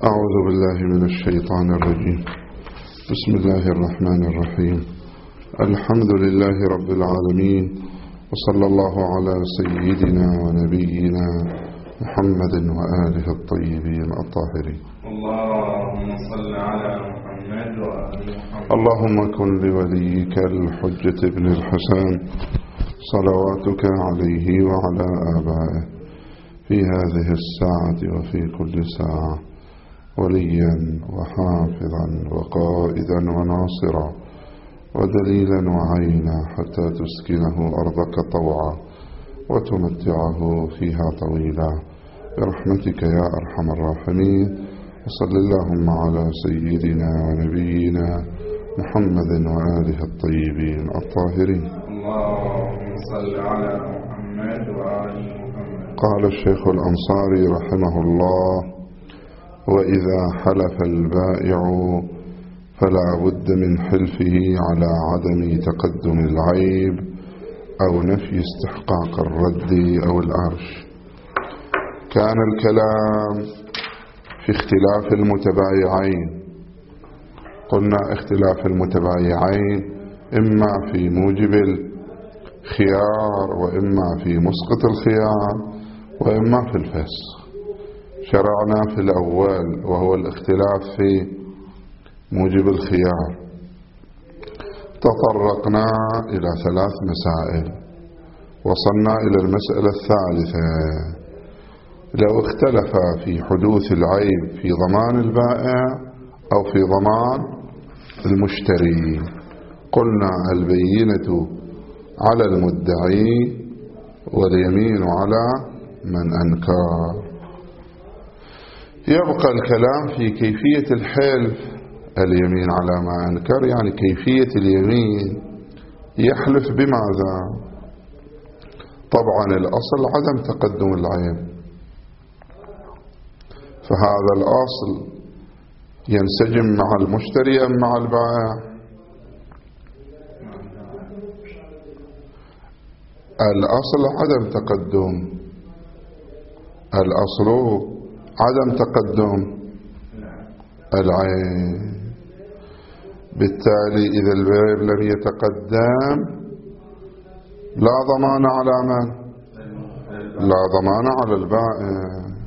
أعوذ بالله من الشيطان الرجيم. بسم الله الرحمن الرحيم. الحمد لله رب العالمين، وصلى الله على سيدنا ونبينا محمد وآله الطيبين الطاهرين. اللهم صل على محمد وآل محمد. اللهم كن لوليك الحجة ابن الحسن صلواتك عليه وعلى آبائه في هذه الساعة وفي كل ساعة وليا وحافظا وقائدا وناصرا ودليلا وعينا حتى تسكنه أرضك طوعا وتمتعه فيها طويلا برحمتك يا أرحم الراحمين. وصل اللهم على سيدنا ونبينا محمد وآله الطيبين الطاهرين. اللهم صل على محمد وآل محمد. قال الشيخ الأنصاري رحمه الله: وإذا حلف البائع فلا بد من حلفه على عدم تقدم العيب أو نفي استحقاق الرد أو العرش. كان الكلام في اختلاف المتبايعين. قلنا اختلاف المتبايعين إما في موجب الخيار وإما في مسقط الخيار وإما في الفسخ. شرعنا في الأول وهو الاختلاف في موجب الخيار. تطرقنا إلى 3 مسائل، وصلنا إلى المسألة الثالثة: لو اختلف في حدوث العيب في ضمان البائع أو في ضمان المشتري، قلنا البينة على المدعي واليمين على من أنكر. يبقى الكلام في كيفية الحلف. اليمين على ما أنكر يعني كيفية اليمين، يحلف بماذا؟ طبعا الأصل عدم تقدم العيب، فهذا الأصل ينسجم مع المشتري أم مع البائع؟ الأصل عدم تقدم، الأصل عدم تقدم العيب. بالتالي إذا العيب لم يتقدم لا ضمان على من؟ لا ضمان على البائع.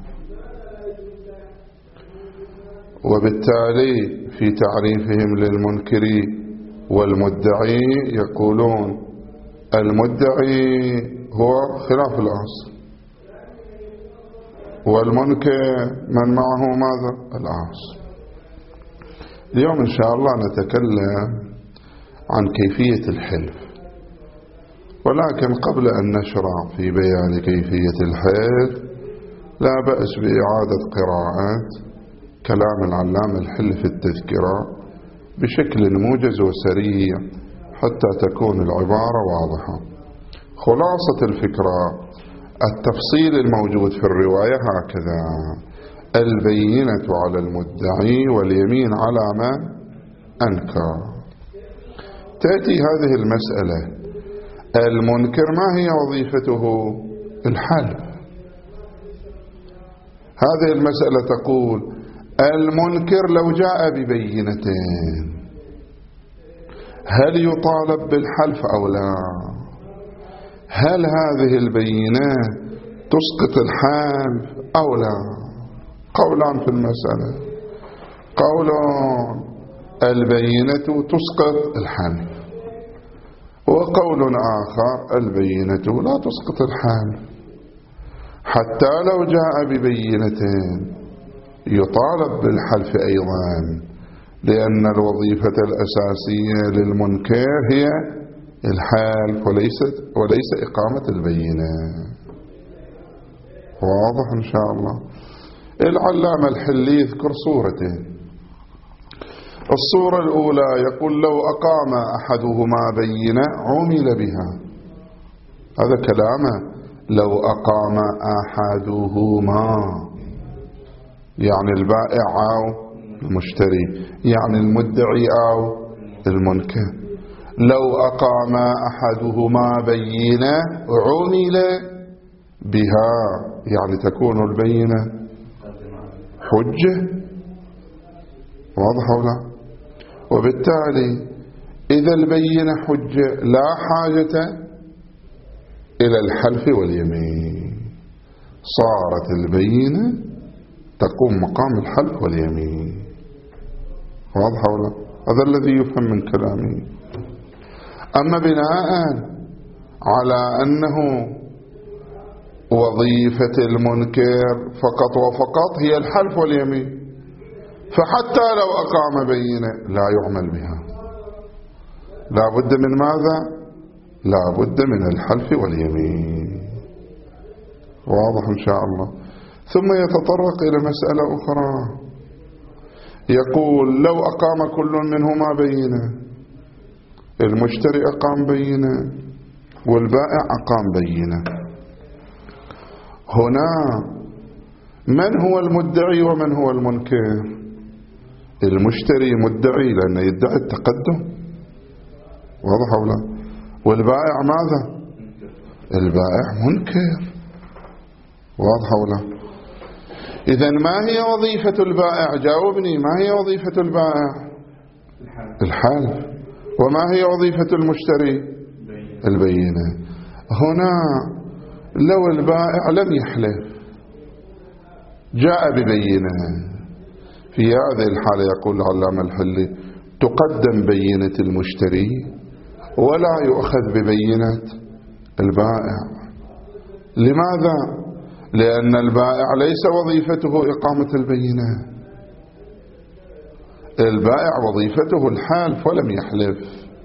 وبالتالي في تعريفهم للمنكر والمدعي يقولون المدعي هو خلاف الأصل، والمنكر من معه ماذا؟ الأصل. اليوم إن شاء الله نتكلم عن كيفية الحلف، ولكن قبل أن نشرع في بيان كيفية الحلف لا بأس بإعادة قراءة كلام العلامة الحل في التذكرة بشكل موجز وسريع حتى تكون العبارة واضحة. خلاصة الفكرة: التفصيل الموجود في الرواية هكذا: البينة على المدعي واليمين على من أنكر. تأتي هذه المسألة: المنكر ما هي وظيفته؟ الحلف. هذه المسألة تقول المنكر لو جاء ببينتين هل يطالب بالحلف أو لا؟ هل هذه البينة تسقط الحلف أو لا؟ قولان في المسألة: قول البينة تسقط الحلف، وقول آخر البينة لا تسقط الحلف. حتى لو جاء ببينتين يطالب بالحلف أيضا، لأن الوظيفة الأساسية للمنكر هي الحلف وليس إقامة البينة. واضح إن شاء الله؟ العلامة الحلي يذكر صورتين. الصورة الأولى يقول لو أقام أحدهما بينة عمل بها. هذا كلامه. لو أقام أحدهما يعني البائع أو المشتري، يعني المدعي أو المنكر. لو أقام أحدهما بينة عمل بها يعني تكون البينة حجة واضح أو لا؟ وبالتالي إذا البينة حجة لا حاجة إلى الحلف واليمين، صارت البينة تقوم مقام الحلف واليمين. واضح أو لا؟ هذا الذي يفهم من كلامي. أما بناء على أنه وظيفة المنكر فقط وفقط هي الحلف واليمين، فحتى لو أقام بينة لا يعمل بها، لا بد من ماذا؟ لا بد من الحلف واليمين. واضح إن شاء الله. ثم يتطرق إلى مسألة أخرى، يقول لو أقام كل منهما بينة، المشتري أقام بينة والبائع أقام بينة، هنا من هو المدعي ومن هو المنكر؟ المشتري مدعي لأنه يدعي التقدم، واضح أو لا؟ والبائع ماذا؟ البائع منكر، واضح أو لا؟ إذن ما هي وظيفة البائع؟ جاوبني، ما هي وظيفة البائع؟ الحلف. وما هي وظيفة المشتري؟ البينة. هنا لو البائع لم يحلف جاء ببينة، في هذه الحالة يقول العلامة الحلي تقدم بينة المشتري ولا يؤخذ ببينة البائع. لماذا؟ لأن البائع ليس وظيفته إقامة البينة، البائع وظيفته الحلف ولم يحلف،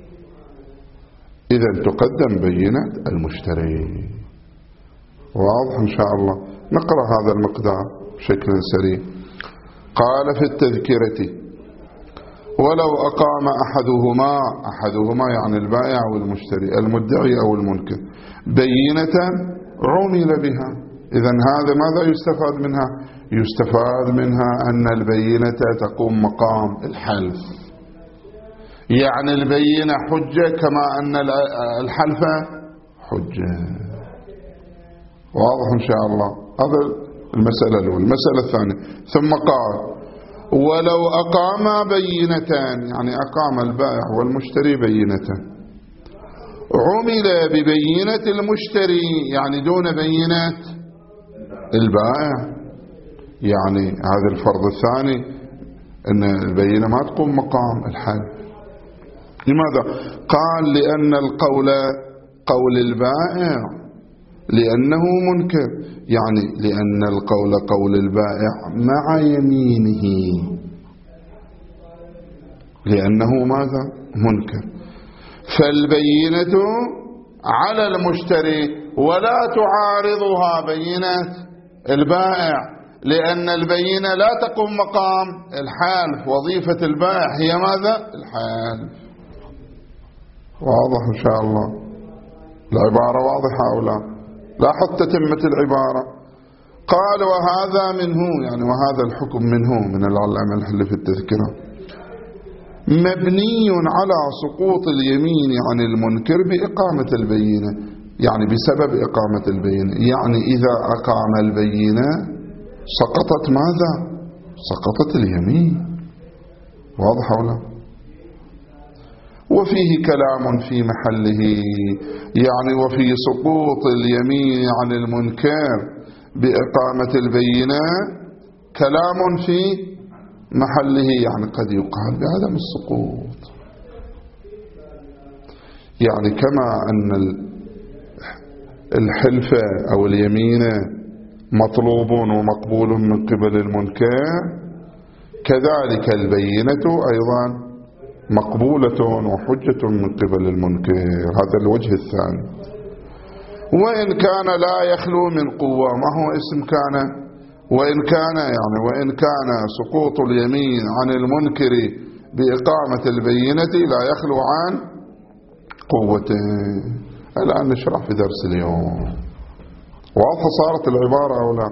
إذن تقدم بينة المشتري. واضح إن شاء الله. نقرأ هذا المقدار بشكل سريع. قال في التذكرة: ولو أقام أحدهما يعني البائع والمشتري، المدعي أو المنكر، بينة عمل بها. إذن هذا ماذا يستفاد منها؟ يستفاد منها أن البينة تقوم مقام الحلف، يعني البينة حجة كما أن الحلف حجة. واضح إن شاء الله. هذا المسألة الأولى. المسألة الثانية: ثم قال: ولو أقام بينتان، يعني أقام البائع والمشتري بينتان، عمل ببينة المشتري يعني دون بينة البائع، يعني هذا الفرض الثاني أن البينة ما تقوم مقام الحلف. لماذا؟ قال: لأن القول قول البائع لأنه منكر، يعني لأن القول قول البائع مع يمينه، لأنه ماذا؟ منكر. فالبينة على المشتري ولا تعارضها بينة البائع، لأن البينة لا تقوم مقام الحلف، وظيفة البائع هي ماذا؟ الحلف. واضح إن شاء الله. العبارة واضحة أو لا؟ لاحظ تتمة العبارة. قال: وهذا منه، يعني وهذا الحكم منه من العلامة الحلي في التذكرة، مبني على سقوط اليمين عن المنكر بإقامة البينة، يعني بسبب إقامة البينة، يعني إذا أقام البينة سقطت ماذا؟ سقطت اليمين. واضح أو لا؟ وفيه كلام في محله، يعني وفي سقوط اليمين عن المنكر بإقامة البينة كلام في محله، يعني قد يقال بعدم السقوط، يعني كما أن الحلف أو اليمين مطلوب ومقبول من قبل المنكر، كذلك البينة أيضا مقبولة وحجة من قبل المنكر. هذا الوجه الثاني. وإن كان لا يخلو من قوة، ما هو اسم كان؟ وإن كان سقوط اليمين عن المنكر بإقامة البينة لا يخلو عن قوته. الآن نشرح في درس اليوم. واضحة صارت العبارة أو لا؟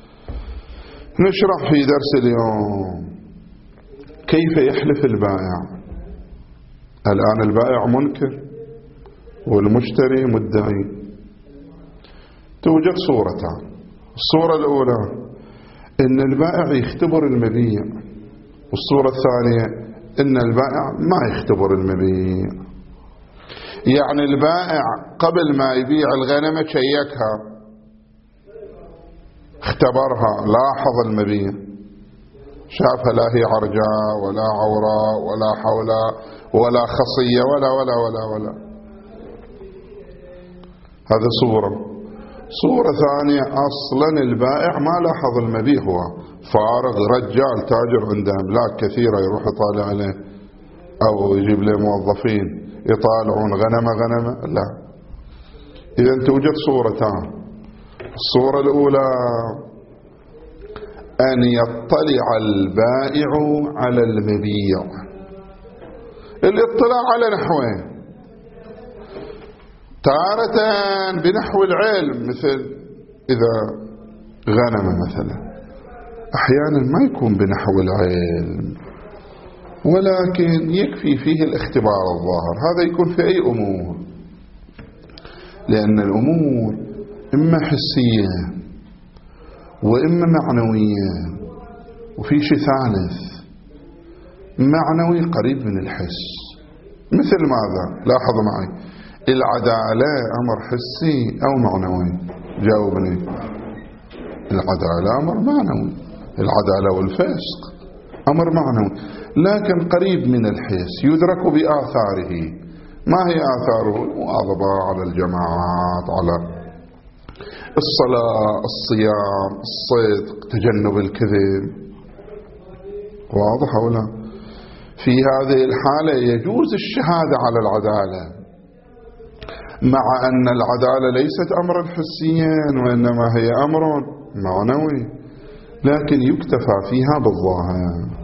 نشرح في درس اليوم كيف يحلف البائع. الآن البائع منكر والمشتري مدعي. توجد صورتان. الصورة الأولى أن البائع يختبر المبيع والصورة الثانية إن البائع ما يختبر المبيع، يعني البائع قبل ما يبيع الغنم شيكها، اختبرها، لاحظ المبيع، شافها لا هي عرجاء ولا عوراء ولا حولاء ولا خصية ولا ولا ولا ولا. هذا صورة ثانية، أصلا البائع ما لاحظ المبيع، هو فارغ، رجال تاجر عنده أملاك كثيرة يروح يطالع عليه أو يجيب له موظفين يطالعون غنمة. لا، إذا توجد صورتان. الصورة الأولى أن يطلع البائع على المبيع، الاطلاع على نحوين، تارة بنحو العلم، مثل إذا غنم مثلا، أحيانا ما يكون بنحو العلم، ولكن يكفي فيه الاختبار الظاهر. هذا يكون في أي أمور، لأن الأمور إما حسية وإما معنوية، وفي شيء ثالث معنوي قريب من الحس. مثل ماذا؟ لاحظوا معي، العدالة أمر حسي أو معنوي؟ جاوبني. العدالة أمر معنوي، العدالة والفسق أمر معنوي، لكن قريب من الحس، يدرك بآثاره. ما هي آثاره؟ المواظبة على الجماعات، على الصلاة، الصيام، الصدق، تجنب الكذب. واضح ولا؟ في هذه الحالة يجوز الشهادة على العدالة، مع أن العدالة ليست أمرا حسيا وإنما هي أمر معنوي، لكن يكتفى فيها بالظاهر.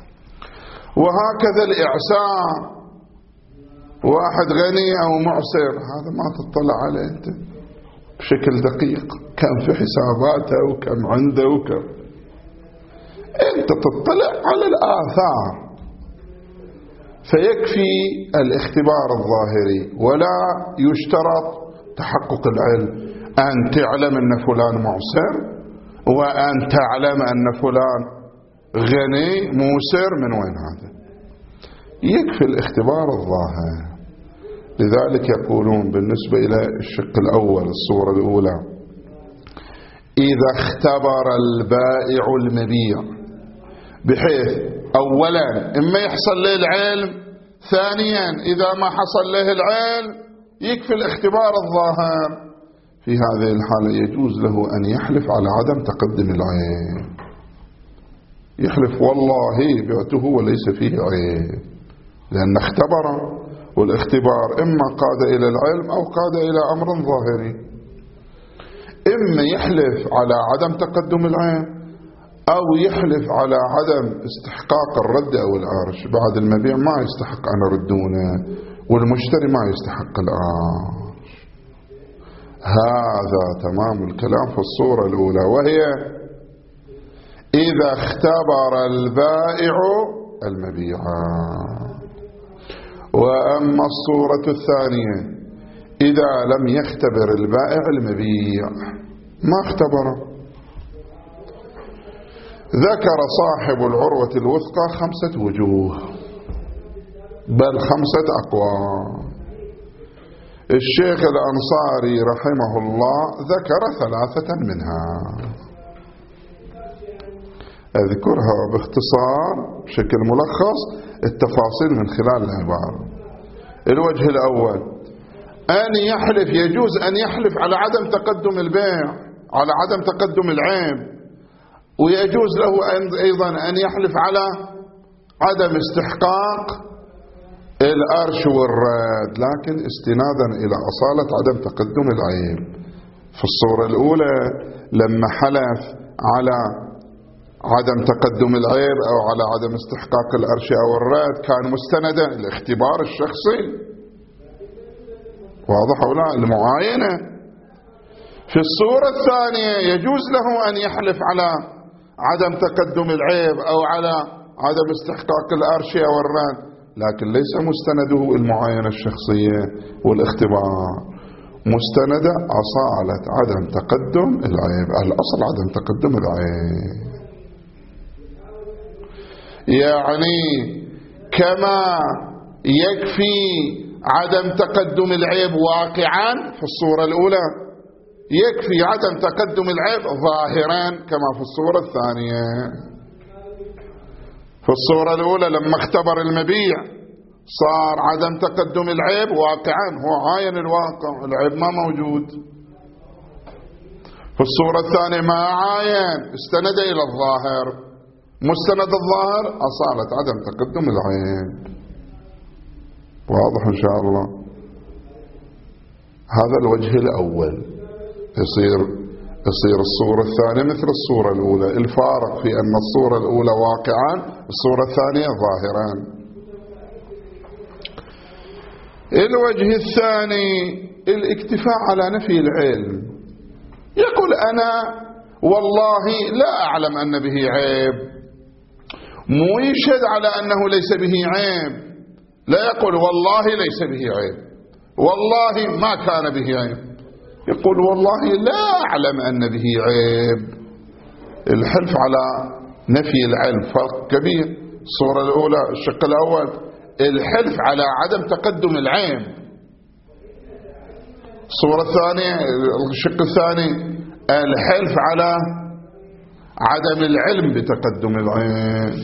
وهكذا الإعسار، واحد غني أو معسر، هذا ما تطلع عليه أنت بشكل دقيق، كم في حساباته وكم عنده وكم، أنت تطلع على الآثار، فيكفي الاختبار الظاهري، ولا يشترط تحقق العلم، أن تعلم أن فلان معسر وأن تعلم أن فلان غني موسر. من وين هذا؟ يكفي الاختبار الظاهر. لذلك يقولون بالنسبة إلى الشق الأول، الصورة الأولى، إذا اختبر البائع المبيع، بحيث أولا إما يحصل له العلم، ثانيا إذا ما حصل له العلم يكفي الاختبار الظاهر. في هذه الحالة يجوز له أن يحلف على عدم تقدم العيب، يحلف والله بعته وليس فيه عيب، لأن اختبر، والاختبار إما قاد إلى العلم أو قاد إلى أمر ظاهري. إما يحلف على عدم تقدم العيب، أو يحلف على عدم استحقاق الرد أو العرش، بعد المبيع ما يستحق أن أردونه، والمشتري ما يستحق العرش. هذا تمام الكلام في الصورة الأولى، وهي إذا اختبر البائع المبيع. وأما الصورة الثانية، إذا لم يختبر البائع المبيع، ما اختبره، ذكر صاحب العروة الوثقى 5 وجوه، بل 5 أقوال. الشيخ الأنصاري رحمه الله ذكر 3 منها، أذكرها باختصار بشكل ملخص، التفاصيل من خلال العبارة. الوجه الأول، أن يحلف، يجوز أن يحلف على عدم تقدم البيع، على عدم تقدم العيب، ويجوز له أيضا أن يحلف على عدم استحقاق الأرش والرد، لكن استنادا إلى أصالة عدم تقدم العيب. في الصورة الأولى لما حلف على عدم تقدم العيب أو على عدم استحقاق الأرش أو الرد كان مستندا الاختبار الشخصي، واضح أو لا؟ المعاينة. في الصورة الثانية يجوز له أن يحلف على عدم تقدم العيب أو على عدم استحقاق الأرش أو الرد، لكن ليس مستنده المعاينة الشخصية والاختبار، مستندة أصالة عدم تقدم العيب، الأصل عدم تقدم العيب. يعني كما يكفي عدم تقدم العيب واقعا في الصورة الأولى، يكفي عدم تقدم العيب ظاهرا كما في الصورة الثانية. في الصورة الأولى لما اختبر المبيع صار عدم تقدم العيب واقعا، هو عاين الواقع، العيب ما موجود. في الصورة الثانية ما عاين، استند إلى الظاهر، مستند الظاهر أصالة عدم تقدم العيب. واضح إن شاء الله؟ هذا الوجه الأول. يصير الصورة الثانية مثل الصورة الأولى، الفارق في أن الصورة الأولى واقعان، الصورة الثانية ظاهران. الوجه الثاني الاكتفاء على نفي العلم. يقول أنا والله لا أعلم أن به عيب، مو يشهد على أنه ليس به عيب، لا يقول والله ليس به عيب، والله ما كان به عيب، يقول والله لا أعلم أن به عيب. الحلف على نفي العلم فرق كبير. الصورة الأولى الشق الأول الحلف على عدم تقدم العيب، الصورة الثانية الشق الثاني الحلف على عدم العلم بتقدم العيب.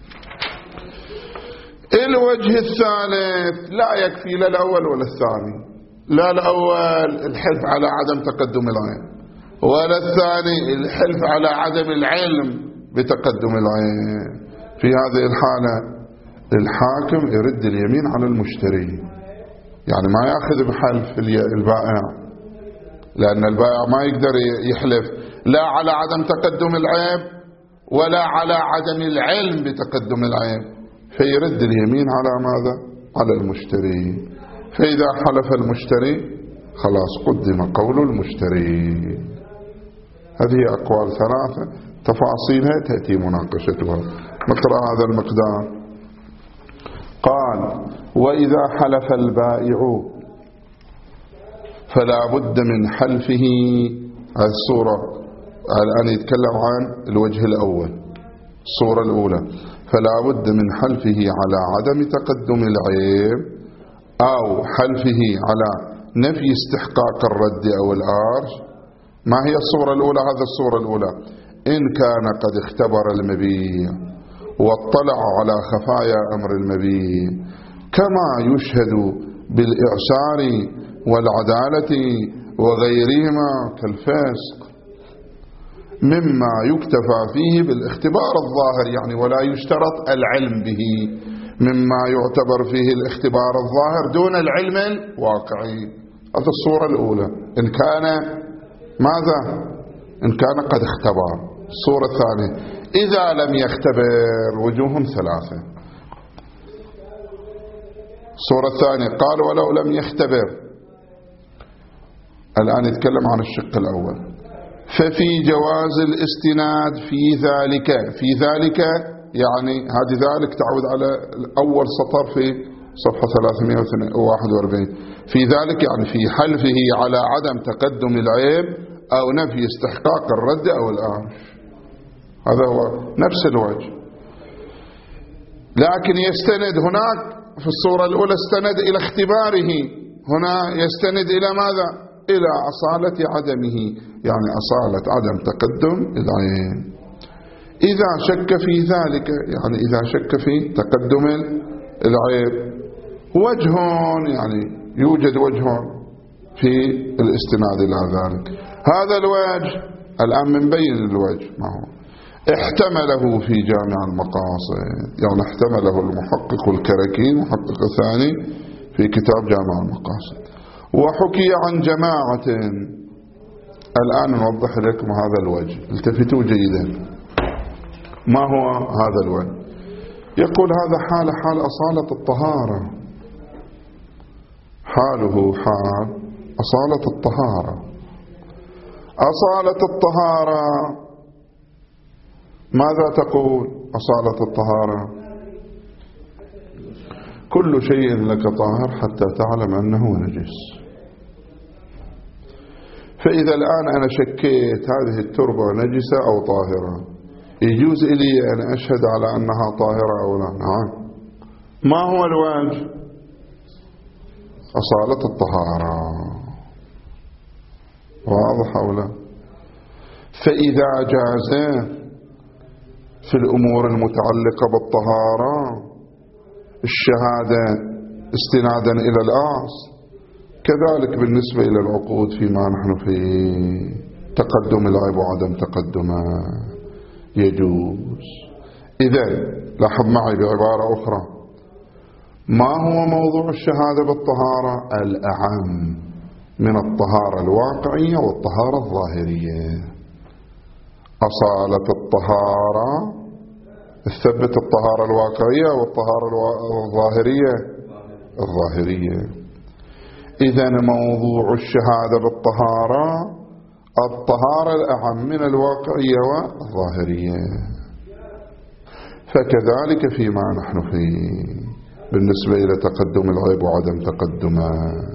الوجه الثالث لا يكفي لا الأول ولا الثاني، لا الأول الحلف على عدم تقدم العين، ولا الثاني الحلف على عدم العلم بتقدم العين. في هذه الحالة الحاكم يرد اليمين على المشتري، يعني ما يأخذ بحلف البائع، لأن البائع ما يقدر يحلف لا على عدم تقدم العيب ولا على عدم العلم بتقدم العيب، فيرد اليمين على ماذا؟ على المشتري. فإذا حلف المشتري خلاص قدم قول المشتري. هذه أقوال ثلاثة تفاصيلها تأتي مناقشتها. نقرأ هذا المقدار. قال وإذا حلف البائع فلا بد من حلفه. هذه الصورة الآن يتكلم عن الوجه الأول، الصورة الأولى فلا بد من حلفه على عدم تقدم العيب أو حلفه على نفي استحقاق الرد أو الآرش. ما هي الصورة الأولى؟ هذا الصورة الأولى إن كان قد اختبر المبيع واطلع على خفايا أمر المبيع كما يشهد بالإعسار والعدالة وغيرهما كالفسق، مما يكتفى فيه بالاختبار الظاهر، يعني ولا يشترط العلم به، مما يعتبر فيه الاختبار الظاهر دون العلم الواقعي. هذه الصورة الأولى إن كان ماذا؟ إن كان قد اختبر. الصورة الثانية إذا لم يختبر، وجوه ثلاثة. الصورة الثانية قال ولو لم يختبر. الآن يتكلم عن الشق الأول. ففي جواز الاستناد في ذلك يعني هذه ذلك تعود على أول سطر في صفحة 341. في ذلك يعني في حلفه على عدم تقدم العيب أو نفي استحقاق الرد أو الآرش. هذا هو نفس الوجه، لكن يستند هناك في الصورة الأولى استند إلى اختباره، هنا يستند إلى ماذا؟ إلى أصالة عدمه، يعني أصالة عدم تقدم العين. إذا شك في ذلك، يعني إذا شك في تقدم العيب، وجه يعني يوجد وجه في الاستناد إلى ذلك. هذا الوجه الآن منبين الوجه ما هو احتمله في جامع المقاصد، يعني احتمله المحقق الكركي محقق الثاني في كتاب جامع المقاصد. وحكي عن جماعة. الآن نوضح لكم هذا الوجه، التفتوا جيدا. ما هو هذا الوجه؟ يقول هذا حال أصالة الطهارة، حاله حال أصالة الطهارة. أصالة الطهارة ماذا تقول؟ أصالة الطهارة كل شيء لك طاهر حتى تعلم أنه نجس. فإذا الآن أنا شكيت هذه التربة نجسة أو طاهرة، يجوز إلي أن أشهد على أنها طاهرة أو لا؟ نعم. ما هو الوجه؟ أصالة الطهارة. واضح أو لا؟ فإذا جاز في الأمور المتعلقة بالطهارة الشهادة استنادا إلى الأصل، كذلك بالنسبة إلى العقود فيما نحن فيه، تقدم العيب وعدم تقدمه يجوز. إذا لاحظ معي بعبارة أخرى، ما هو موضوع الشهادة بالطهارة؟ الأعم من الطهارة الواقعية والطهارة الظاهرية. أصالة الطهارة تثبت الطهارة الواقعية والطهارة الظاهرية. إذن موضوع الشهادة بالطهارة الطهارة الأعم من الواقعية والظاهرية. فكذلك فيما نحن فيه بالنسبة إلى تقدم العيب وعدم تقدمه،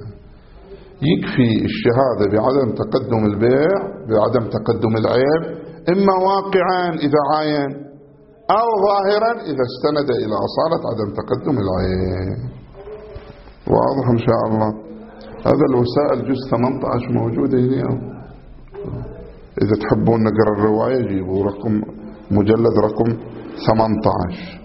يكفي الشهادة بعدم تقدم البيع بعدم تقدم العيب، إما واقعا إذا عاين أو ظاهرا إذا استند إلى أصالة عدم تقدم العيب. واضح إن شاء الله. هذا الوسائل جزء 18 موجودة هنا، إذا تحبون نقرأ الرواية جيبوا رقم مجلد رقم 18.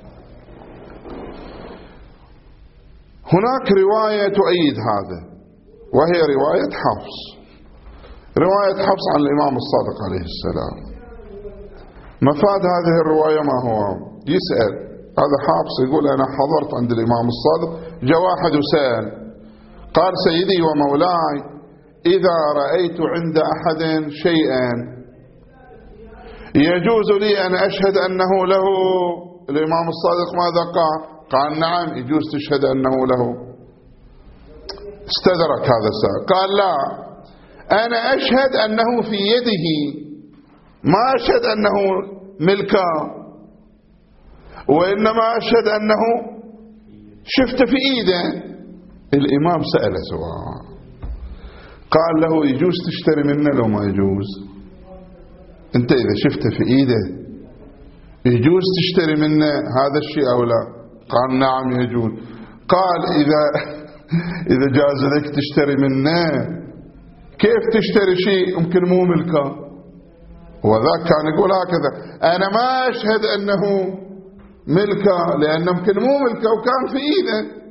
هناك رواية تؤيد هذا، وهي رواية حفص. رواية حفص عن الإمام الصادق عليه السلام. مفاد هذه الرواية ما هو؟ يسأل هذا حفص يقول أنا حضرت عند الإمام الصادق، جاء واحد وسأل قال سيدي ومولاي إذا رأيت عند أحد شيئا يجوز لي أن أشهد أنه له؟ الإمام الصادق ماذا قال؟ قال نعم يجوز تشهد أنه له. استدرك هذا السائل قال لا، أنا أشهد أنه في يده، ما أشهد أنه ملكا، وإنما أشهد أنه شفت في إيده. الإمام سأل سؤال قال له يجوز تشتري منه لو ما يجوز؟ أنت إذا شفت في إيده يجوز تشتري منه هذا الشيء أو لا؟ قال نعم يجوز. قال إذا جاز لك تشتري منه كيف تشتري شيء يمكن مو ملكه؟ وذاك كان يقول هكذا أنا ما أشهد أنه ملكه لأنه يمكن مو ملكه وكان في إيده.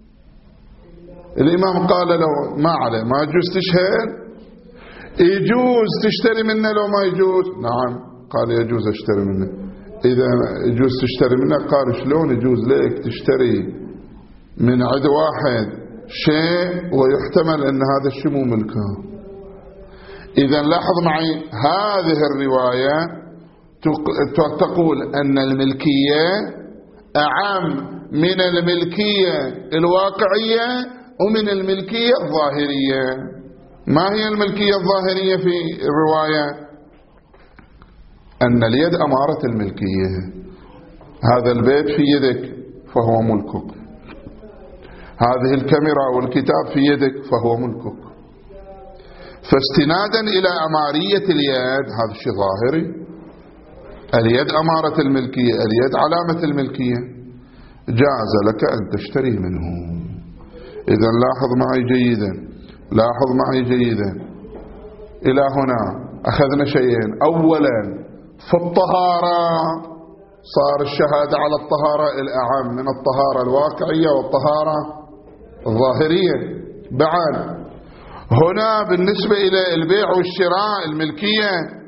الإمام قال له ما عليه، ما يجوز تشهد؟ يجوز تشتري منه لو ما يجوز؟ نعم. قال يجوز أشتري منه. إذا يجوز تشتري منه، قال شلون يجوز لك تشتري من عند واحد شيء ويحتمل أن هذا الشيء مو ملكه؟ إذا لاحظ معي هذه الرواية تقول أن الملكية أعم من الملكية الواقعية ومن الملكية الظاهرية. ما هي الملكية الظاهرية في الرواية؟ أن اليد أمارة الملكية. هذا البيت في يدك فهو ملكك، هذه الكاميرا والكتاب في يدك فهو ملكك. فاستنادا إلى أمارية اليد هذا الشيء ظاهري، اليد أمارة الملكية، اليد علامة الملكية، جاز لك أن تشتري منه. إذا لاحظ معي جيدا، لاحظ معي جيدا. إلى هنا أخذنا شيئين. أولا في الطهارة صار الشهادة على الطهارة الأعم من الطهارة الواقعية والطهارة الظاهرية. بعد هنا بالنسبة إلى البيع والشراء الملكية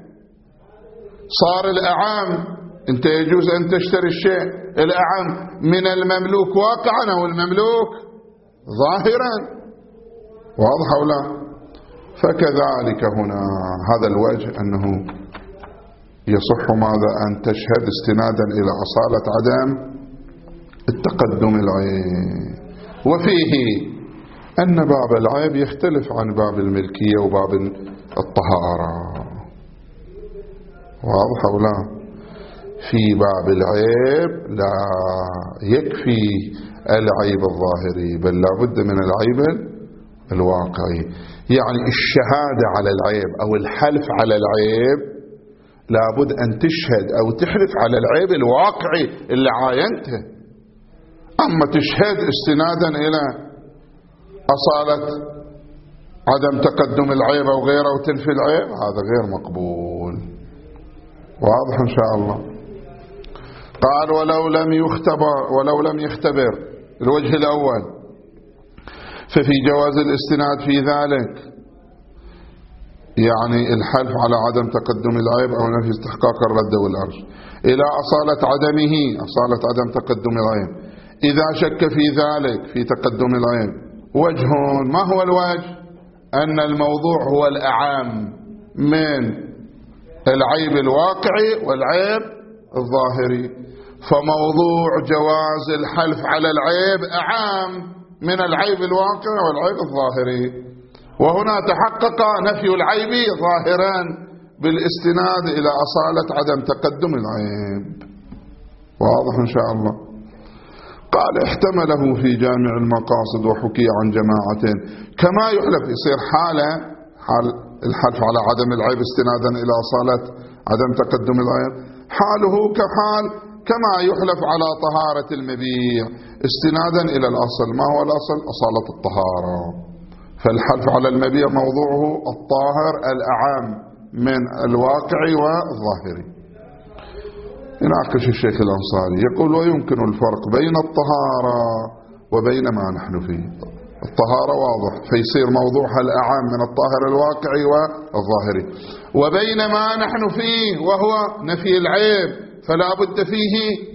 صار الأعم، أنت يجوز أن تشتري الشيء الأعم من المملوك واقعا أو المملوك ظاهرا. واضح أو لا؟ فكذلك هنا هذا الوجه أنه يصح ماذا؟ أن تشهد استنادا إلى أصالة عدم التقدم العيب. وفيه أن باب العيب يختلف عن باب الملكية وباب الطهارة. واضح أو لا؟ في باب العيب لا يكفي العيب الظاهري، بل لا بد من العيب الواقعي. يعني الشهادة على العيب أو الحلف على العيب لابد أن تشهد أو تحلف على العيب الواقعي اللي عاينته. أما تشهد استنادا إلى أصالة عدم تقدم العيب أو غيره وتنفي العيب، هذا غير مقبول. واضح إن شاء الله. قال ولو لم يختبر الوجه الأول ففي جواز الاستناد في ذلك، يعني الحلف على عدم تقدم العيب أو نفي استحقاق الرد والأرش، إلى أصالة عدمه، أصالة عدم تقدم العيب، إذا شك في ذلك في تقدم العيب وجه. ما هو الوجه؟ أن الموضوع هو الأعام من العيب الواقعي والعيب الظاهري، فموضوع جواز الحلف على العيب أعام من العيب الواقعي والعيب الظاهري، وهنا تحقق نفي العيب ظاهرا بالاستناد إلى أصالة عدم تقدم العيب. واضح إن شاء الله. قال احتمله في جامع المقاصد وحكي عن جماعة كما يحلف، يصير حال الحلف على عدم العيب استنادا إلى أصالة عدم تقدم العيب، حاله كحال كما يحلف على طهارة المبيع استنادا إلى الأصل. ما هو الأصل؟ أصالة الطهارة. فالحلف على المبيع موضوعه الطاهر الأعام من الواقعي والظاهري. يناقش الشيخ الأنصاري يقول ويمكن الفرق بين الطهارة وبين ما نحن فيه. الطهارة واضح فيصير موضوعها الأعام من الطاهر الواقعي والظاهري، وبين ما نحن فيه وهو نفي العيب، فلا بد فيه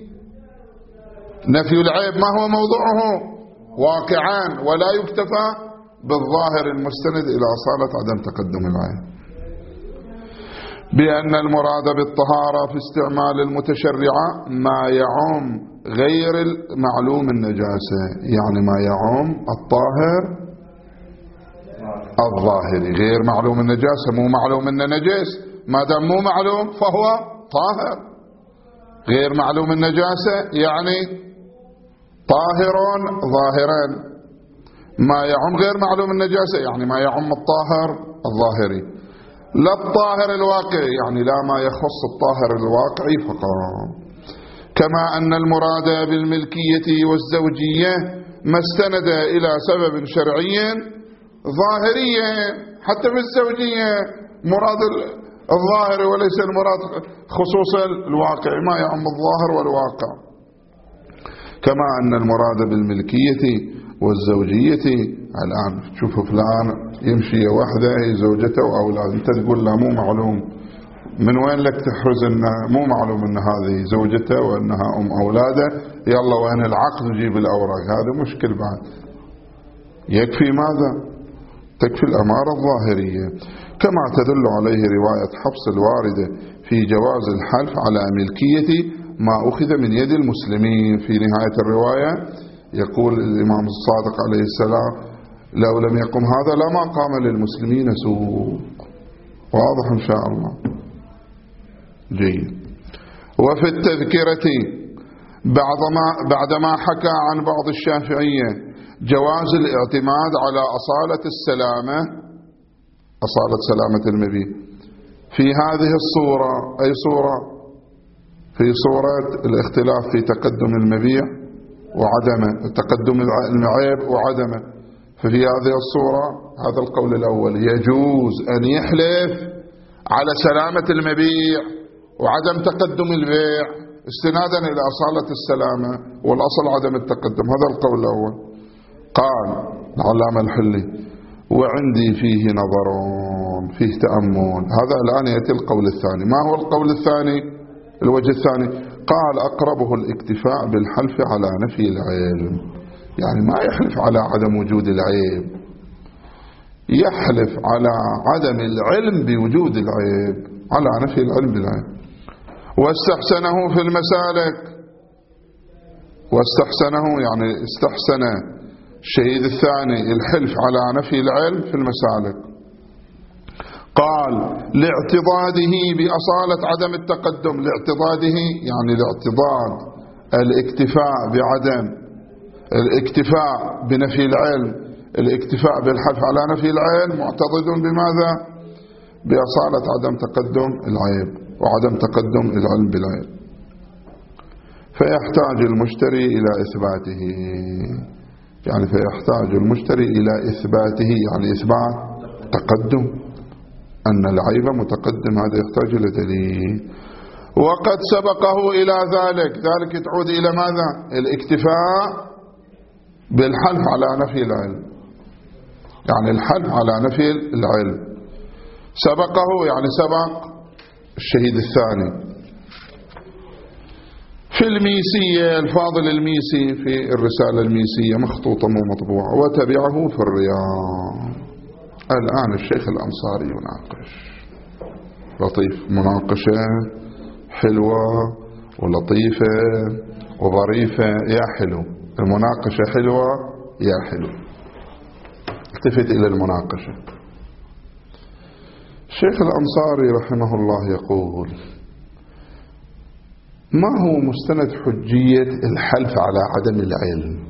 نفي العيب ما هو موضوعه واقعان، ولا يكتفى بالظاهر المستند إلى أصالة عدم تقدم العيب. بأن المراد بالطهارة في استعمال المتشرعة ما يعم غير معلوم النجاسة، يعني ما يعم الطاهر الظاهري غير معلوم النجاسة. مو معلوم أنه نجس، ما دام مو معلوم فهو طاهر. غير معلوم النجاسة يعني طاهر ظاهرا، ما يعم غير معلوم النجاسة يعني ما يعم الطاهر الظاهري، لا الطاهر الواقعي يعني لا ما يخص الطاهر الواقعي فقط. كما أن المراد بالملكية والزوجية ما استند إلى سبب شرعي ظاهري، حتى في الزوجية مراد الظاهر وليس المراد خصوص الواقع، ما يعم الظاهر والواقع. كما أن المراد بالملكية والزوجية، الآن تشوف فلان يمشي وحده هي زوجته وأولاد، أنت تقول له مو معلوم، من وين لك تحرز أنه مو معلوم أن هذه زوجته وأنها أم أولاده، يلا وين العقد وجيب الأوراق، هذا مشكل بعد. يكفي ماذا؟ تكفي الأمارة الظاهرية. كما تدل عليه رواية حفص الواردة في جواز الحلف على ملكية ما أخذ من يد المسلمين. في نهاية الرواية يقول الإمام الصادق عليه السلام لو لم يقم هذا لما قام للمسلمين سوق. واضح إن شاء الله. جيد. وفي التذكرة بعدما حكى عن بعض الشافعية جواز الاعتماد على أصالة السلامة، أصالة سلامة المبيت في هذه الصورة، أي صورة؟ في صورة الاختلاف في تقدم المبيع وعدمه، تقدم العيب وعدمه. ففي هذه الصورة هذا القول الأول يجوز أن يحلف على سلامة المبيع وعدم تقدم البيع استنادا إلى أصالة السلامة والأصل عدم التقدم. هذا القول الأول. قال العلامة الحلي وعندي فيه نظرون، فيه تأمل. هذا الآن يأتي القول الثاني. ما هو القول الثاني؟ الوجه الثاني قال أقربه الاكتفاء بالحلف على نفي العيب، يعني ما يحلف على عدم وجود العيب، يحلف على عدم العلم بوجود العيب، على نفي العلم بالعيب. واستحسنه في المسالك، واستحسنه يعني استحسن الشهيد الثاني الحلف على نفي العلم في المسالك. قال لاعتضاده بأصالة عدم التقدم، لاعتضاده يعني لاعتضاد الاكتفاء بعدم، الاكتفاء بنفي العلم، الاكتفاء بالحلف على نفي العلم معتضد بماذا؟ بأصالة عدم تقدم العيب. وعدم تقدم العلم بالعلم، فيحتاج المشتري إلى إثباته، يعني فيحتاج المشتري إلى إثباته، يعني إثبات تقدم، أن العيب متقدم، هذا يحتاج إلى دليل. وقد سبقه إلى ذلك، ذلك تعود إلى ماذا؟ الاكتفاء بالحلف على نفي العلم، يعني الحلف على نفي العلم سبقه، يعني سبق الشهيد الثاني. في الميسية الفاضل الميسي في الرسالة الميسية مخطوطة ومطبوعة، وتبعه في الرياض. الآن الشيخ الأنصاري يناقش، لطيف، مناقشة حلوة ولطيفة وظريفة، يا حلو، المناقشة حلوة يا حلو. التفت إلى المناقشة. الشيخ الأنصاري رحمه الله يقول: ما هو مستند حجية الحلف على عدم العلم؟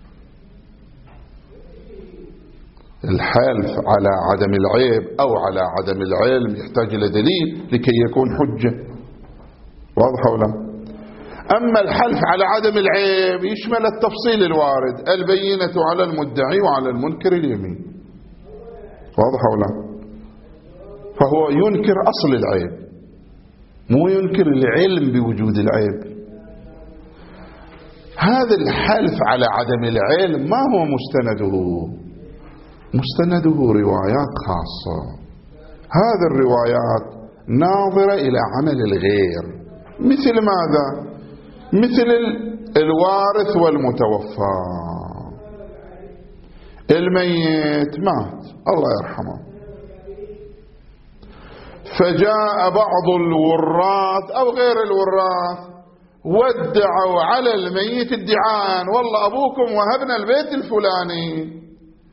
الحلف على عدم العيب أو على عدم العلم يحتاج إلى دليل لكي يكون حجة، واضح ولا؟ أما الحلف على عدم العيب يشمل التفصيل الوارد، البينة على المدعي وعلى المنكر اليمين، واضح ولا؟ فهو ينكر أصل العيب، مو ينكر العلم بوجود العيب. هذا الحلف على عدم العلم ما هو مستنده؟ مستنده روايات خاصة، هذه الروايات ناظرة إلى عمل الغير، مثل ماذا؟ مثل الوارث والمتوفى. الميت مات الله يرحمه، فجاء بعض الوراث أو غير الوراث وادعوا على الميت ادعاء: والله أبوكم وهبنا البيت الفلاني،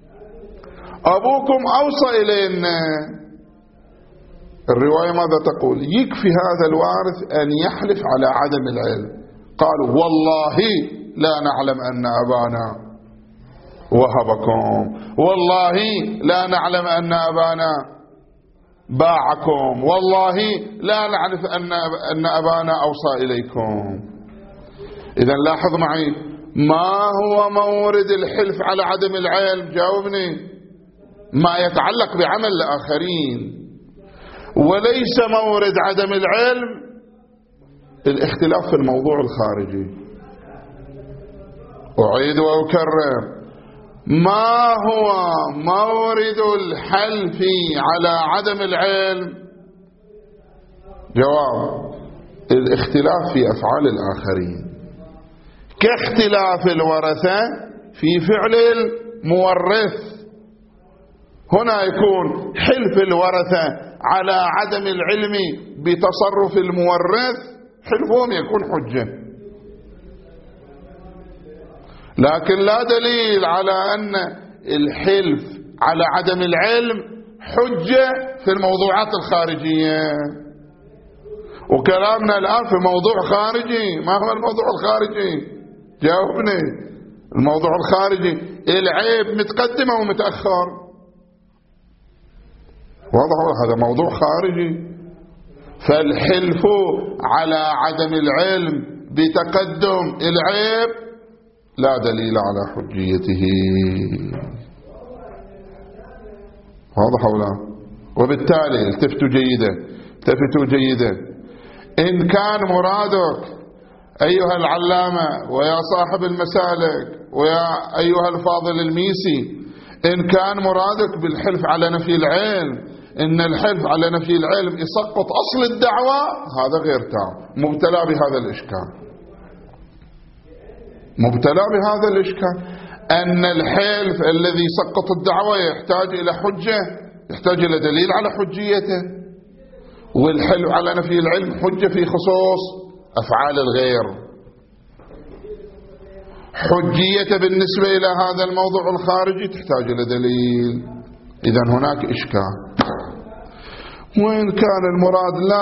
أبوكم أوصى إلينا. الرواية ماذا تقول؟ يكفي هذا الوارث أن يحلف على عدم العلم، قالوا: والله لا نعلم أن أبانا وهبكم، والله لا نعلم أن أبانا باعكم، والله لا نعرف أن أبانا أوصى إليكم. إذن لاحظ معي، ما هو مورد الحلف على عدم العلم؟ جاوبني. ما يتعلق بعمل الآخرين، وليس مورد عدم العلم الاختلاف في الموضوع الخارجي. أعيد وأكرر، ما هو مورد الحلف على عدم العلم؟ جواب: الاختلاف في أفعال الآخرين، كاختلاف الورثة في فعل المورث. هنا يكون حلف الورثة على عدم العلم بتصرف المورث، حلفهم يكون حجة، لكن لا دليل على أن الحلف على عدم العلم حجة في الموضوعات الخارجية. وكلامنا الآن في موضوع خارجي. ما هو الموضوع الخارجي؟ جاوبني. الموضوع الخارجي العيب متقدم أو متأخر؟ واضح، هذا موضوع خارجي. فالحلف على عدم العلم بتقدم العيب لا دليل على حجيته، واضح ولا؟ وبالتالي التفتوا جيدا، إن كان مرادك أيها العلامة ويا صاحب المسالك ويا أيها الفاضل الميسي، إن كان مرادك بالحلف على نفي العلم إن الحلف على نفي العلم يسقط أصل الدعوة، هذا غير تام، مبتلى بهذا الإشكال، مبتلى بهذا الإشكال، أن الحلف الذي يسقط الدعوة يحتاج إلى حجة، يحتاج إلى دليل على حجيته، والحلف على نفي العلم حجة في خصوص أفعال الغير. حجية بالنسبة إلى هذا الموضوع الخارجي تحتاج إلى دليل. إذن هناك إشكال. وإن كان المراد لا،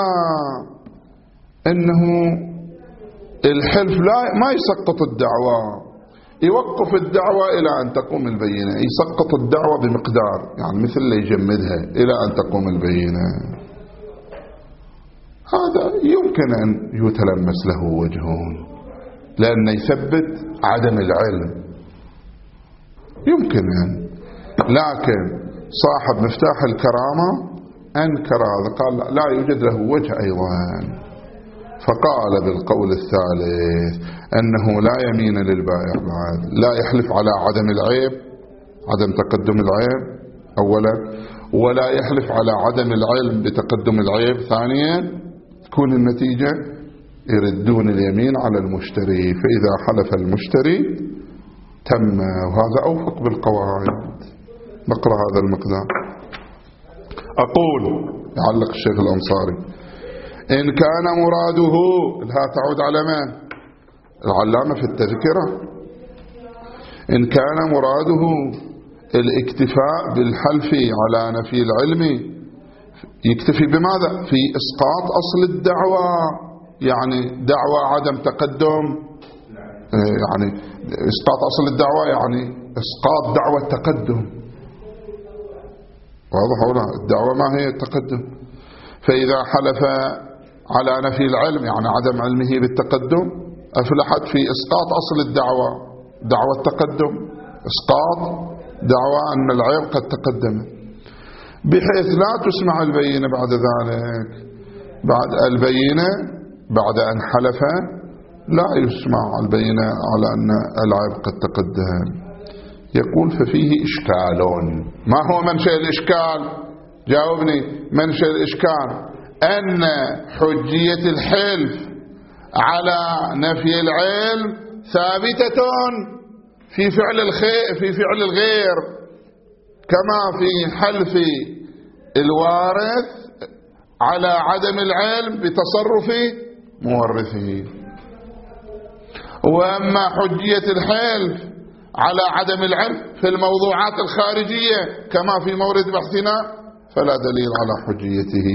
إنه الحلف لا ما يسقط الدعوة، يوقف الدعوة إلى أن تقوم البينة، يسقط الدعوة بمقدار، يعني مثل اللي يجمدها إلى أن تقوم البينة. هذا يمكن أن يتلمس له وجه، لأنه يثبت عدم العلم يمكن أن، لكن صاحب مفتاح الكرامة أنكر هذا، قال لا يوجد له وجه أيضا. فقال بالقول الثالث أنه لا يمين للبائع بعد، لا يحلف على عدم العيب، عدم تقدم العيب أولا، ولا يحلف على عدم العلم بتقدم العيب ثانيا. تكون النتيجة يردون اليمين على المشتري، فإذا حلف المشتري تم، وهذا أوفق بالقواعد. نقرأ هذا المقدار. أقول، يعلق الشيخ الأنصاري: إن كان مراده، لا تعود على من؟ العلامة في التذكرة. إن كان مراده الاكتفاء بالحلف على نفي العلم، يكتفي بماذا؟ في إسقاط أصل الدعوة، يعني دعوة عدم تقدم، يعني إسقاط أصل الدعوة يعني إسقاط دعوة التقدم. واضح ولا؟ الدعوة ما هي التقدم. فإذا حلف على نفي العلم يعني عدم علمه بالتقدم، أفلحت في إسقاط أصل الدعوة، دعوة التقدم، إسقاط دعوة أن العيب قد تقدم، بحيث لا تسمع البينة بعد ذلك. بعد البينة بعد أن حلف لا يسمع البينة على أن العيب قد تقدم. يقول ففيه إشكال. ما هو منشأ الإشكال؟ جاوبني. منشأ الإشكال أن حجية الحلف على نفي العلم ثابتة في فعل الغير، كما في حلف الوارث على عدم العلم بتصرف مورثه. وأما حجية الحلف على عدم العلم في الموضوعات الخارجية كما في مورد بحثنا فلا دليل على حجيته.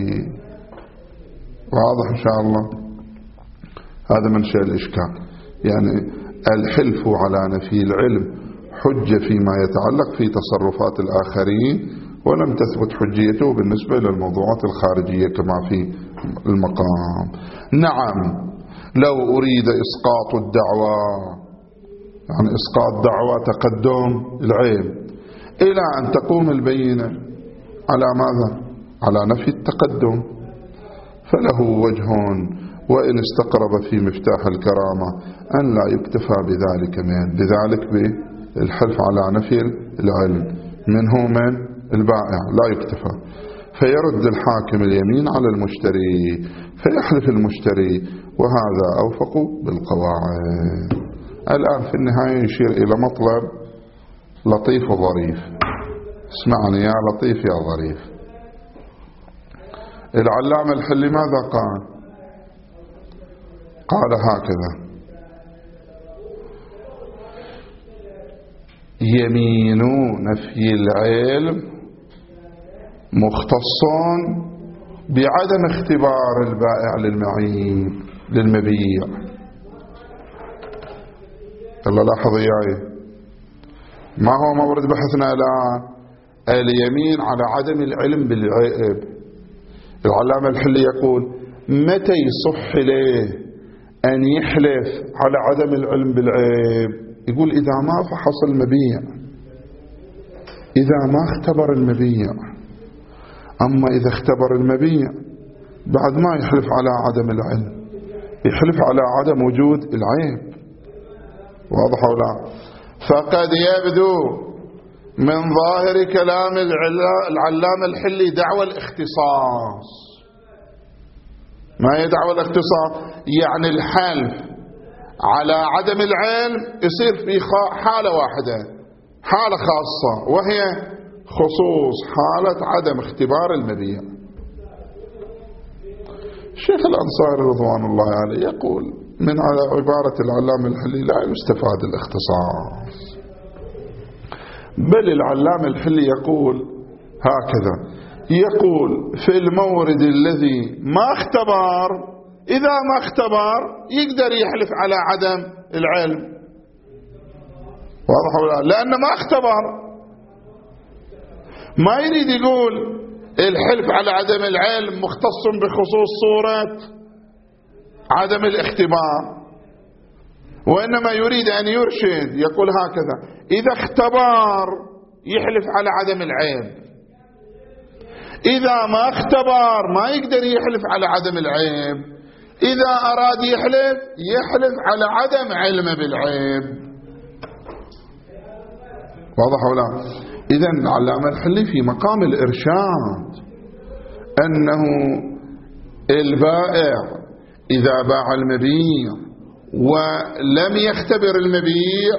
واضح إن شاء الله؟ هذا منشأ الإشكال، يعني الحلف على نفي العلم حجة فيما يتعلق في تصرفات الآخرين، ولم تثبت حجيته بالنسبة للموضوعات الخارجية كما في المقام. نعم، لو أريد إسقاط الدعوة، يعني إسقاط دعوة تقدم العيب إلى أن تقوم البينة على ماذا؟ على نفي التقدم، فله وجه، وإن استقرب في مفتاح الكرامة أن لا يكتفى بذلك بالحلف على نفي العلم منه من البائع، لا يكتفى، فيرد الحاكم اليمين على المشتري فيحلف المشتري، وهذا أوفق بالقواعد. الآن في النهاية يشير إلى مطلب لطيف وظريف. اسمعني يا لطيف يا ظريف. العلامة الحلي ماذا قال؟ قال هكذا: يمين نفي العلم مختص بعدم اختبار البائع للمبيع. يلا لاحظ إياي، ما هو مورد بحثنا الآن؟ اليمين على عدم العلم بالعيب. العلامة الحلي يقول متى يصح له أن يحلف على عدم العلم بالعيب؟ يقول إذا ما فحص المبيع، إذا ما اختبر المبيع. أما إذا اختبر المبيع بعد ما يحلف على عدم العلم، يحلف على عدم وجود العيب. واضح أو لا؟ فقد يبدو من ظاهر كلام العلامة الحلي دعوى الاختصاص. ما هي دعوى الاختصاص؟ يعني الحلف على عدم العلم يصير في حالة واحدة، حالة خاصة، وهي خصوص حالة عدم اختبار المبيع. الشيخ الأنصاري رضوان الله عليه يقول من على عبارة العلامة الحلي لا يستفاد الاختصاص، بل العلامة الحلي يقول هكذا، يقول في المورد الذي ما اختبر، إذا ما اختبر يقدر يحلف على عدم العلم. واضح ولا؟ لأنه ما اختبر. ما يريد يقول الحلف على عدم العلم مختص بخصوص صورة عدم الاختبار، وإنما يريد أن يرشد، يقول هكذا: إذا اختبر يحلف على عدم العيب، إذا ما اختبر ما يقدر يحلف على عدم العيب، إذا أراد يحلف على عدم علمه بالعيب. واضح ولا؟ إذن العلامة الحلي في مقام الإرشاد أنه البائع إذا باع المبيع ولم يختبر المبيع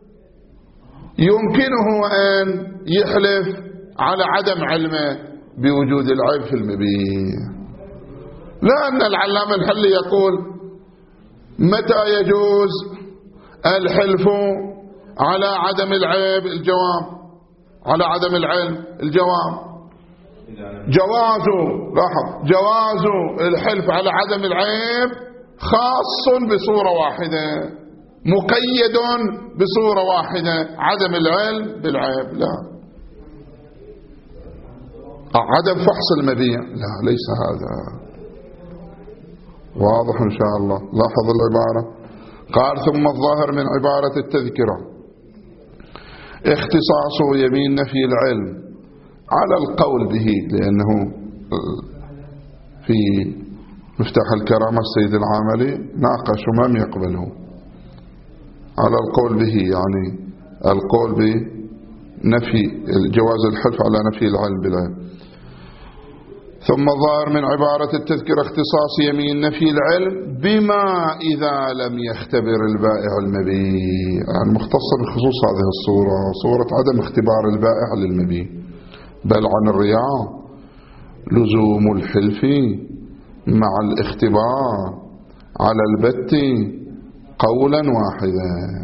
يمكنه أن يحلف على عدم علمه بوجود العيب في المبيع. لأن العلامة الحلي يقول: متى يجوز الحلف على عدم العيب؟ الجواب: على عدم العلم. الجواب: جواز الحلف على عدم العيب خاص بصورة واحدة، مقيد بصورة واحدة: عدم العلم بالعيب. لا، عدم فحص المبيع، لا، ليس هذا. واضح إن شاء الله. لاحظ العبارة. قال: ثم الظاهر من عبارة التذكرة اختصاص يمين نفي العلم على القول به، لأنه في مفتاح الكرامة السيد العاملي ناقش وما يقبله على القول به، يعني القول بنفي جواز الحلف على نفي العلم بالعلم. ثم ظاهر من عبارة التذكرة اختصاص يمين نفي العلم بما إذا لم يختبر البائع المبيع، يعني مختصة بخصوص هذه الصورة، صورة عدم اختبار البائع للمبيع. بل عن الرياض لزوم الحلف مع الاختبار على البت قولا واحدا.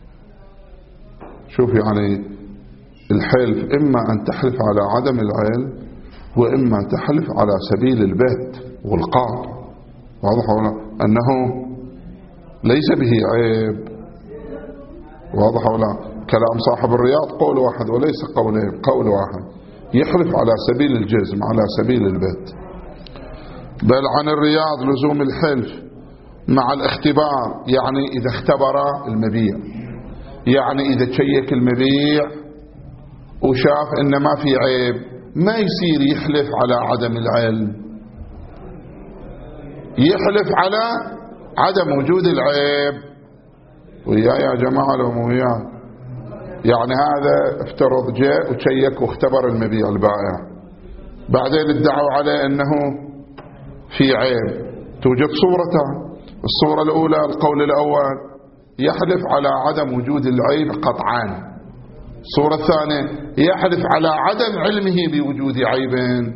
شوف يعني الحلف إما أن تحلف على عدم العلم وإما تحلف على سبيل البت والقاطع. واضح ولا؟ أنه ليس به عيب. واضح ولا؟ كلام صاحب الرياض قول واحد وليس قولين، قول واحد، يحلف على سبيل الجزم على سبيل البت. بل عن الرياض لزوم الحلف مع الاختبار، يعني إذا اختبر المبيع، يعني إذا تشيك المبيع وشاف إن ما في عيب ما يصير يحلف على عدم العلم، يحلف على عدم وجود العيب. ويا يا جماعة لو مو وياه، يعني هذا افترض جاء وتشيك واختبر المبيع البائع، بعدين ادعوا عليه أنه في عيب. توجد صورتان: الصورة الأولى القول الأول يحلف على عدم وجود العيب قطعا، الصورة الثانية يحلف على عدم علمه بوجود عيب.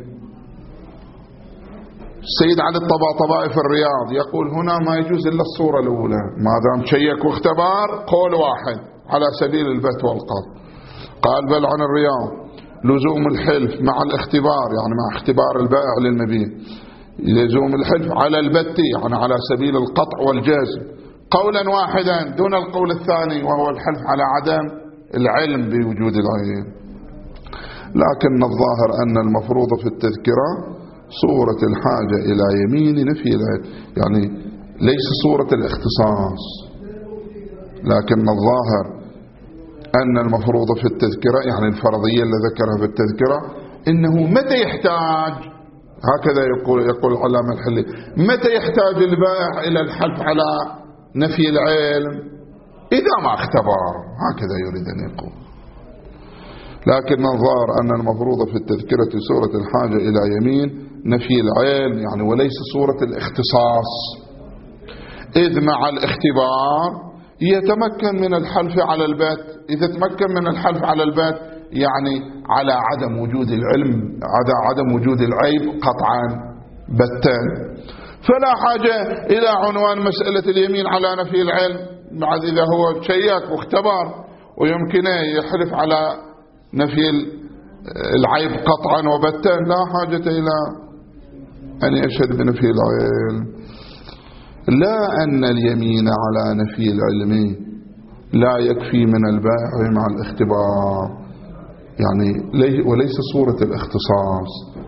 السيد علي الطباطبائي في الرياض يقول هنا ما يجوز إلا الصورة الأولى، ما دام شيك واختبار قول واحد على سبيل البت والقطع. قال: بل عن الرياض لزوم الحلف مع الاختبار، يعني مع اختبار البائع للمبيع، لزوم الحلف على البت يعني على سبيل القطع والجزم قولا واحدا دون القول الثاني، وهو الحلف على عدم العلم بوجود العين. لكن الظاهر أن المفروض في التذكرة صورة الحاجة إلى يمين نفي العلم، يعني ليس صورة الاختصاص، لكن الظاهر أن المفروض في التذكرة يعني الفرضية اللي ذكرها في التذكرة إنه متى يحتاج، هكذا يقول العلامة الحلي، متى يحتاج البائع إلى الحلف على نفي العلم؟ إذا ما اختبر، هكذا يريد أن يقول. لكن الظاهر أن المفروض في التذكرة صورة الحاجة إلى يمين نفي العلم، يعني وليس صورة الاختصاص، إذ مع الاختبار يتمكن من الحلف على البت. إذا تمكن من الحلف على البت يعني على عدم وجود العلم، على عدم وجود العيب قطعا بتا، فلا حاجة إلى عنوان مسألة اليمين على نفي العلم. بعد إذا هو شيك واختبر ويمكنه يحلف على نفي العيب قطعا وبتا، لا حاجة إلى أن يشهد بنفي العلم. لا أن اليمين على نفي العلم لا يكفي من البائع مع الاختبار، يعني وليس صورة الاختصاص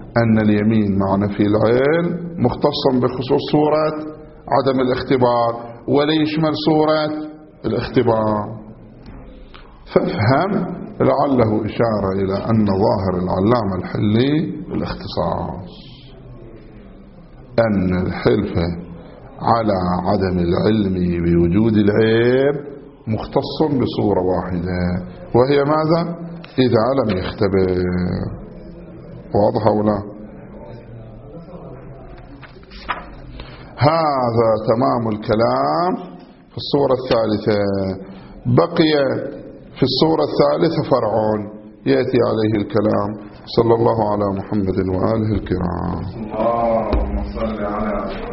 أن اليمين مع نفي العلم مختص بخصوص صورة عدم الاختبار ولا يشمل صورة الاختبار. فافهم لعله إشارة إلى أن ظاهر العلامة الحلي الاختصاص، أن الحلف على عدم العلم بوجود العيب مختص بصورة واحدة، وهي ماذا؟ إذا لم يختبر. واضح أو لا؟ هذا تمام الكلام في الصورة الثالثة. بقي في الصورة الثالثة فرع يأتي عليه الكلام. صلى الله على محمد وآله الكرام. اللهم صل على